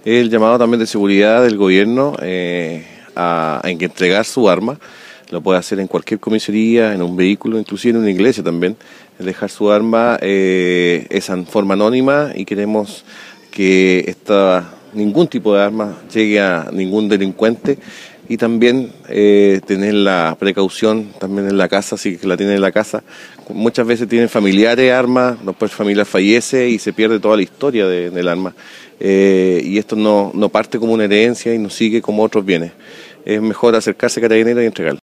El llamado también de seguridad del gobierno a que entregar su arma. Lo puede hacer en cualquier comisaría, en un vehículo, inclusive en una iglesia también. Dejar su arma es en forma anónima y queremos que ningún tipo de arma llegue a ningún delincuente y también tener la precaución también en la casa, si que la tienen en la casa. Muchas veces tienen familiares armas, después familia fallece y se pierde toda la historia del arma. Y esto no parte como una herencia y no sigue como otros bienes. Es mejor acercarse a Carabineros y entregarlo.